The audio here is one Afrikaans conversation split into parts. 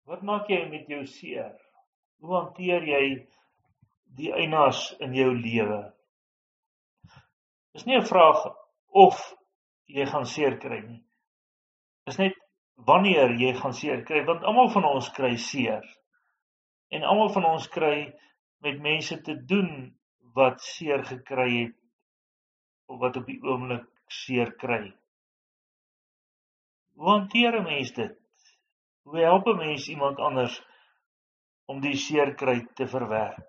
Wat maak jy met jou seer? Hoe hanteer jy die eienaars in jou lewe? Dis nie 'n vraag of jy gaan seer kry nie. Dis net wanneer jy gaan seer kry, want almal van ons kry seer. En almal van ons kry met mense te doen wat seer gekry het of wat op die oomblik seer kry. Hoe hanteer 'n mens dit? Hoe help 'n mens iemand anders om die seer kry te verwerk?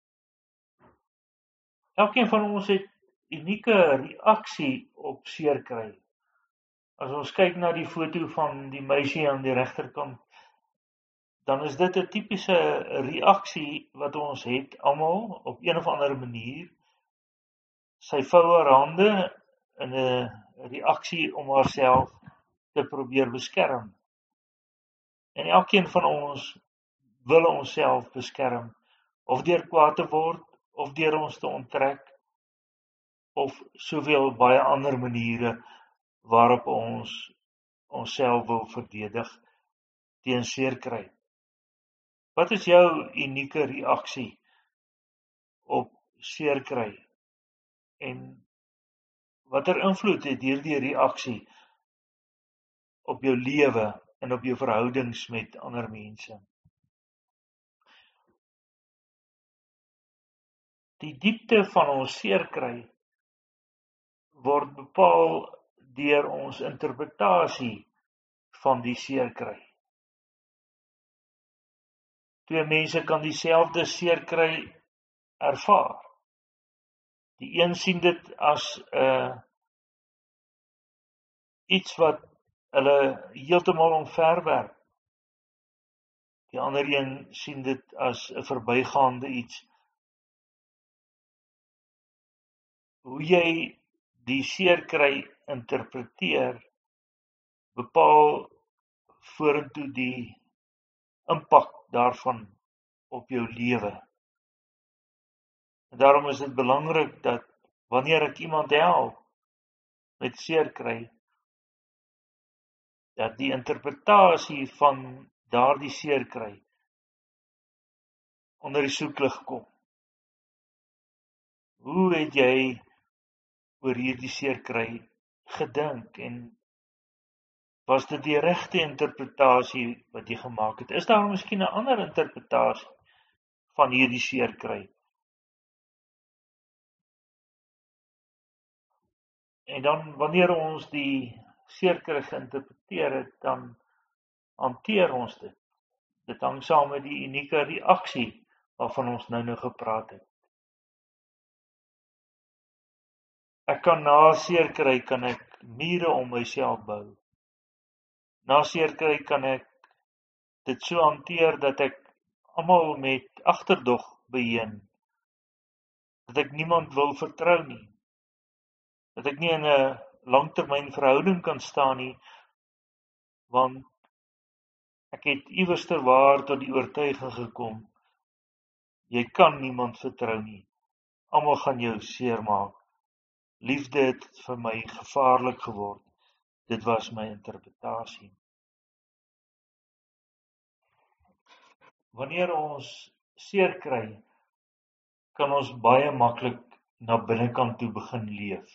Elkeen van ons het unieke reaksie op seer kry. As ons kyk na die foto van die meisie aan die regterkant, dan is dit 'n tipiese reaksie wat ons het almal op een of ander manier. Sy vou haar hande in 'n reaksie om haarself te probeer beskerm. En elkeen van ons wil onsself beskerm, of deur kwaad te word, of deur ons te onttrek, of soveel baie ander maniere waarop ons onsself wil verdedig teen seer kry. Wat is jou unieke reaksie op seer kry? En watter invloed het hierdie reaksie op jou lewe en op jou verhoudings met ander mense? Die diepte van ons seer kry word bepaal deur ons interpretasie van die seer kry. Twee mense kan dieselfde seer kry ervaar. Die een sien dit as iets wat hulle heeltemal omverwerp. Die ander een sien dit as 'n verbygaande iets. Hoe jy die seer kry interpreteer, bepaal vorentoe die impak daarvan op jou lewe. En daarom is dit belangrik dat wanneer ek iemand help met seer kry, dat die interpretasie van daardie seer kry onder die soeklig kom. Hoe het jy oor hierdie seer kry gedink en was dit die regte interpretasie wat jy gemaak het? Is daar miskien 'n ander interpretasie van hierdie seer kry? En dan wanneer ons die seer kry geïnterpreteer het, dan hanteer ons dit. Dit hang saam met die unieke reaksie waarvan ons nou gepraat het. Ek kan na seer kry, kan ek mure om myself bou. Na seer kry kan ek dit so hanteer dat ek almal met agterdog beheen. Dat ek niemand wil vertrou nie. Dat ek nie in 'n langtermyn verhouding kan staan nie, want ek het iewerster waar tot die oortuiging gekom, jy kan niemand vertrou nie. Almal gaan jou seermaak. Liefde het vir my gevaarlik geword. Dit was my interpretasie. Wanneer ons seer kry, kan ons baie maklik na binnekant toe begin leef.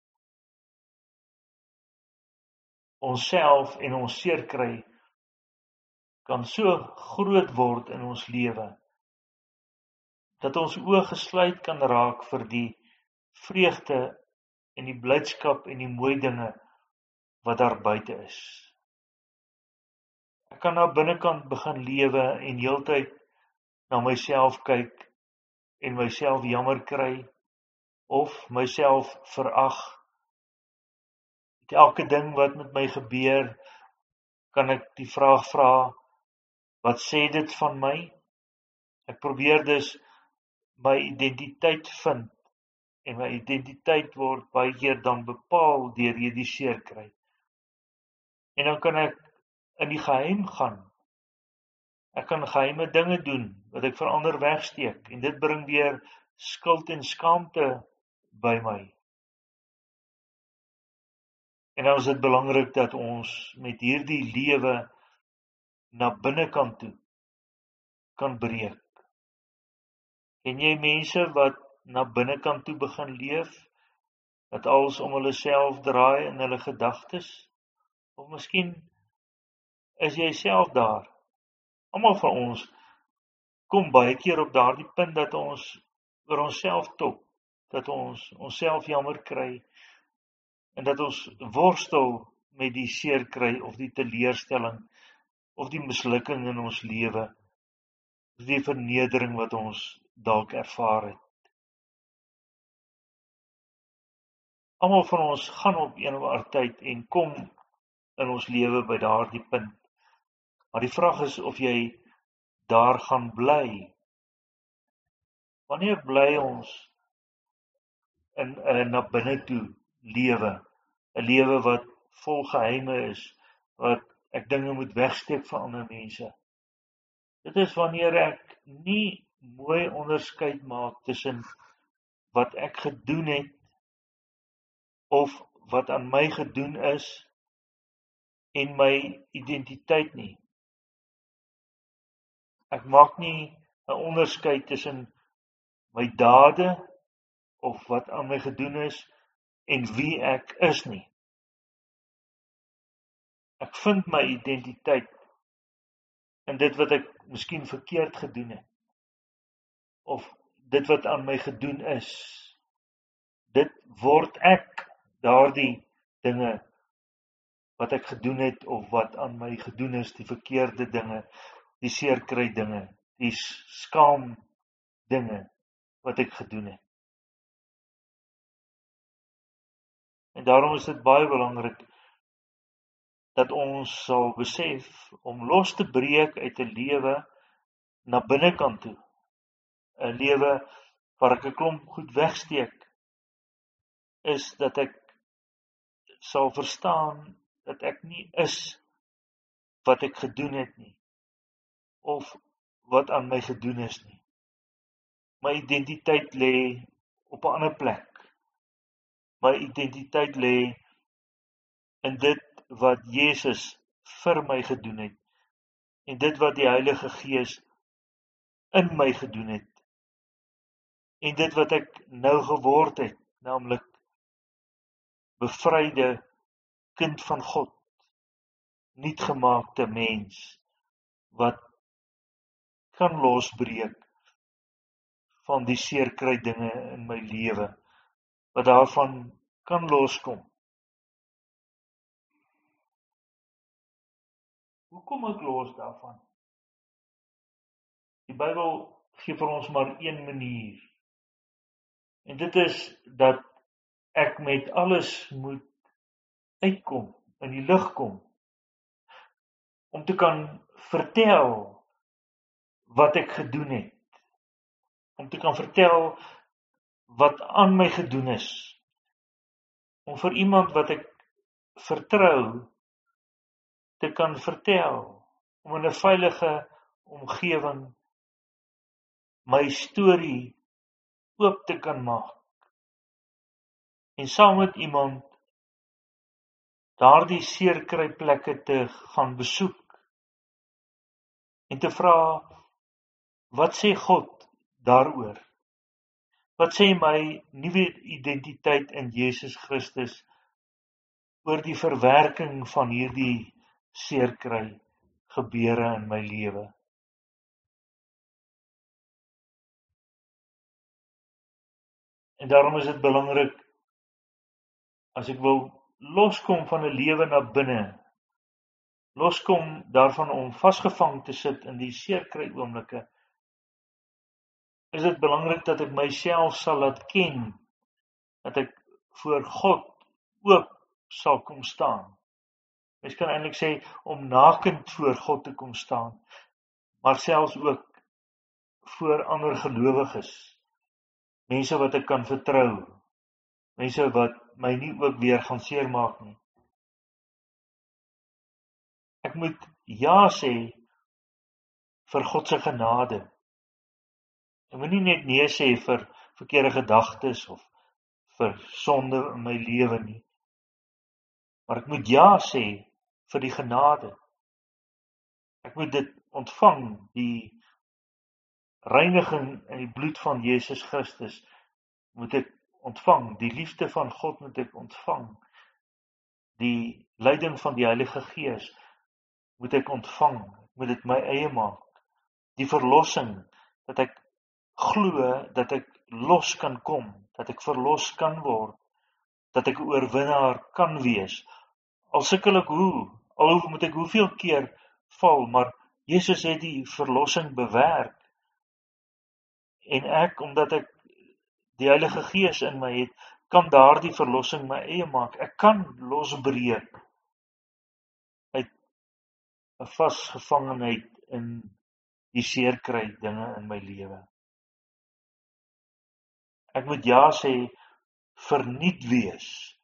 Onsself en ons seer kry kan so groot word in ons lewe, dat ons oë gesluit kan raak vir die vreugde en die blydskap en die mooi dinge wat daar buite is. Ek kan na binnekant begin lewe en heeltyd na myself kyk en myself jammer kry of myself verag. Met elke ding wat met my gebeur, kan ek die vraag vra, wat sê dit van my? Ek probeer dus my identiteit vind, en my identiteit word baie keer dan bepaal deur hierdie seer kry. En dan kan ek in die geheim gaan. Ek kan geheime dinge doen, wat ek vir ander wegsteek, en dit bring weer skuld en skaamte by my. En dan is dit belangrik dat ons met hierdie lewe na binnekant toe kan breek. Ken jy mense wat na binnekant toe begin leef, wat alles om hulle self draai in hulle gedagtes? Of miskien is jy self daar. Almal van ons kom baie keer op daardie punt dat ons oor onsself top, dat ons onsself jammer kry, en dat ons worstel met die seer kry, of die teleurstelling, of die mislukking in ons lewe, of die vernedering wat ons dalk ervaar het. Almal van ons gaan op een of ander tyd en kom in ons lewe by daardie punt. Maar die vraag is of jy daar gaan bly. Wanneer bly ons in 'n na binne toe lewe? 'n lewe wat vol geheime is, wat ek dinge moet wegsteek van ander mense. Dit is wanneer ek nie mooi onderskeid maak tussen wat ek gedoen het, of wat aan my gedoen is, en my identiteit nie. Ek maak nie 'n onderskeid tussen my dade, of wat aan my gedoen is, en wie ek is nie. Ek vind my identiteit in dit wat ek miskien verkeerd gedoen het, of dit wat aan my gedoen is. Dit word ek, daardie dinge wat ek gedoen het, of wat aan my gedoen is, die verkeerde dinge, die seerkry dinge, die skaam dinge wat ek gedoen het. En daarom is dit baie belangrik dat ons sal besef om los te breek uit 'n lewe na binnekant toe. 'n Lewe waar ek 'n klomp goed wegsteek, is dat ek sal verstaan dat ek nie is wat ek gedoen het nie, of wat aan my gedoen is nie. My identiteit lê op 'n ander plek. My identiteit lê in dit wat Jesus vir my gedoen het, en dit wat die Heilige Gees in my gedoen het, en dit wat ek nou geword het, naamlik bevryde kind van God, nuutgemaakte mens, wat kan losbreek van die seerkry dinge in my lewe, wat daarvan kan loskom. Hoe kom ek los daarvan? Die Bybel gee vir ons maar een manier, en dit is dat ek met alles moet uitkom, in die lig kom, om te kan vertel wat ek gedoen het, om te kan vertel wat aan my gedoen is, om vir iemand wat ek vertrou te kan vertel, om in 'n veilige omgewing my storie oop te kan maak, en saam met iemand daardie seerkryplekke te gaan besoek, en te vra, wat sê God daaroor? Wat sê my nuwe identiteit in Jesus Christus oor die verwerking van hierdie seerkry gebeure in my lewe? En daarom is dit belangrik, as ek wil loskom van 'n lewe na binne, loskom daarvan om vasgevang te sit in die seerkry oomblikke, is dit belangrik dat ek myself sal laat ken, dat ek voor God oop sal kom staan. Mens kan eintlik sê, om nakend voor God te kom staan, maar selfs ook voor ander gelowiges, mense wat ek kan vertrou, mense wat my nie ook weer gaan seermaak nie. Ek moet ja sê vir God se genade. Ek moet nie net nee sê vir verkeerde gedagtes of vir sonde in my lewe nie, maar ek moet ja sê vir die genade. Ek moet dit ontvang, die reiniging in die bloed van Jesus Christus moet ek ontvang, die liefde van God moet ek ontvang, die leiding van die Heilige Gees moet ek ontvang, ek moet dit my eie maak, die verlossing, dat ek glo, dat ek los kan kom, dat ek verlos kan word, dat ek 'n oorwinnaar kan wees, al sukkel ek al moet ek hoeveel keer val, maar Jesus het die verlossing bewerk, en ek, omdat ek die Heilige Gees in my het, kan daardie verlossing my eie maak, ek kan losbreek uit 'n vasgevangenheid in die seerkry dinge in my lewe. Ek moet ja sê, verniet wees,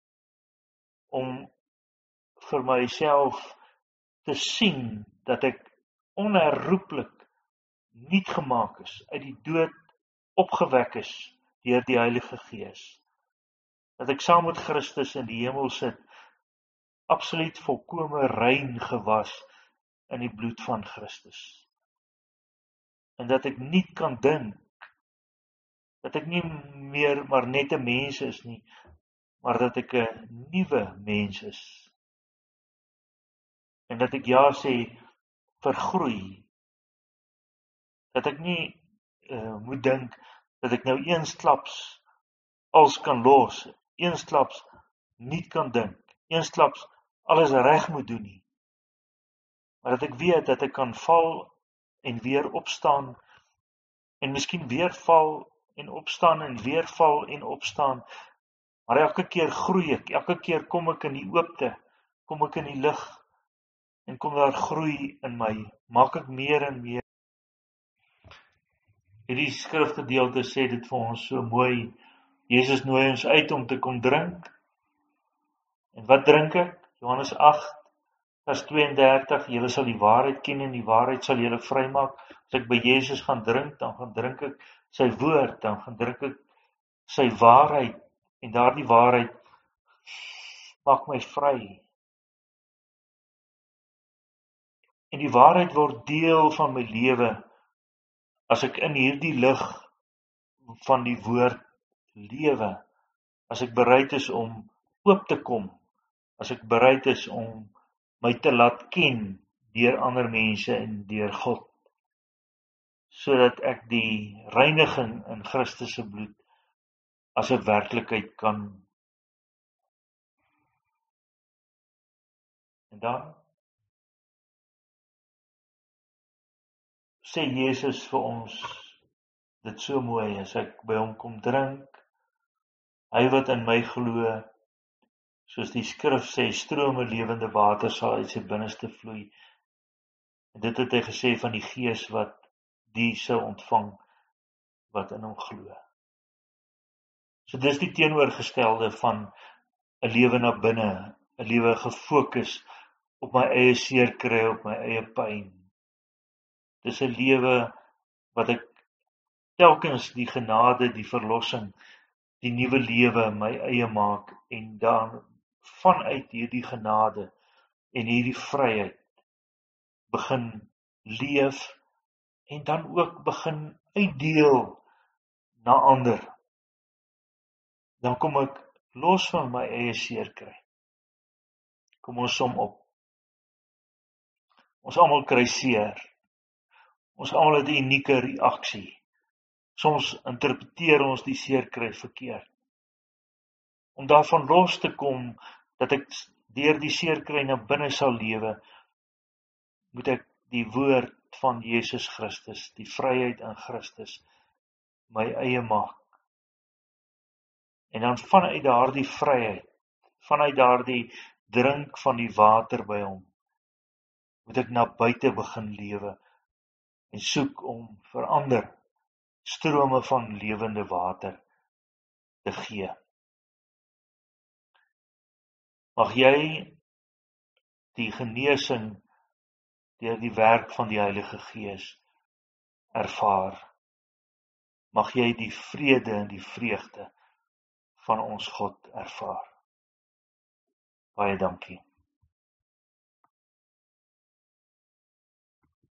om vir myself te sien, dat ek onherroepelik nuut gemaak is, uit die dood opgewek is, deur die Heilige Gees, dat ek saam met Christus in die hemel sit, absoluut volkome rein gewas in die bloed van Christus, en dat ek nie kan dink, dat ek nie meer maar net 'n mens is nie, maar dat ek 'n nuwe mens is, en dat ek ja sê, vergroei, dat ek nie moet dink, dat ek nou eensklaps alles kan los, eensklaps nie kan dink, eensklaps alles reg moet doen nie, maar dat ek weet, dat ek kan val, en weer opstaan, en miskien weer val, en opstaan, en weer val, en opstaan, maar elke keer groei ek, elke keer kom ek in die oopte, kom ek in die lig, en kom daar groei in my, maak ek meer en meer. Hierdie skrifgedeelte sê dit vir ons so mooi, Jesus nooi ons uit om te kom drink, en wat drink ek? Johannes 8, vers 32, julle sal die waarheid ken, en die waarheid sal julle vrymaak. As ek by Jesus gaan drink, dan gaan drink ek sy woord, dan gaan drink ek sy waarheid, en daardie waarheid maak my vry. En die waarheid word deel van my lewe, as ek in hierdie lig van die woord lewe, as ek bereid is om oop te kom, as ek bereid is om my te laat ken deur ander mense en deur God, sodat ek die reiniging in Christus se bloed as 'n werklikheid kan. En dan sê Jesus vir ons dit so mooi, as ek by hom kom drink, hy wat in my glo, soos die skrif sê, strome lewende water sal uit sy binneste vloei. En dit het hy gesê van die Gees wat die sou ontvang wat in hom glo. So dis die teenoorgestelde van 'n lewe na binne, 'n lewe gefokus op my eie seerkry, op my eie pyn. Dis 'n lewe wat ek telkens die genade, die verlossing, die nuwe lewe my eie maak, en dan vanuit hierdie genade en hierdie vryheid begin leef, en dan ook begin uitdeel na ander. Dan kom ek los van my eie seerkry. Kom ons som op. Ons almal kry seer. Ons almal het 'n unieke reaksie. Soms interpreteer ons die seerkry verkeerd. Om daarvan los te kom, dat ek deur die seerkry na binne sal lewe, moet ek die woord van Jesus Christus, die vryheid in Christus, my eie maak. En dan vanuit daardie vryheid, vanuit daardie drink van die water by hom, moet ek na buite begin lewe, en soek om vir ander strome van lewende water te gee. Mag jy die genesing deur die werk van die Heilige Gees ervaar. Mag jy die vrede en die vreugde van ons God ervaar. Baie dankie.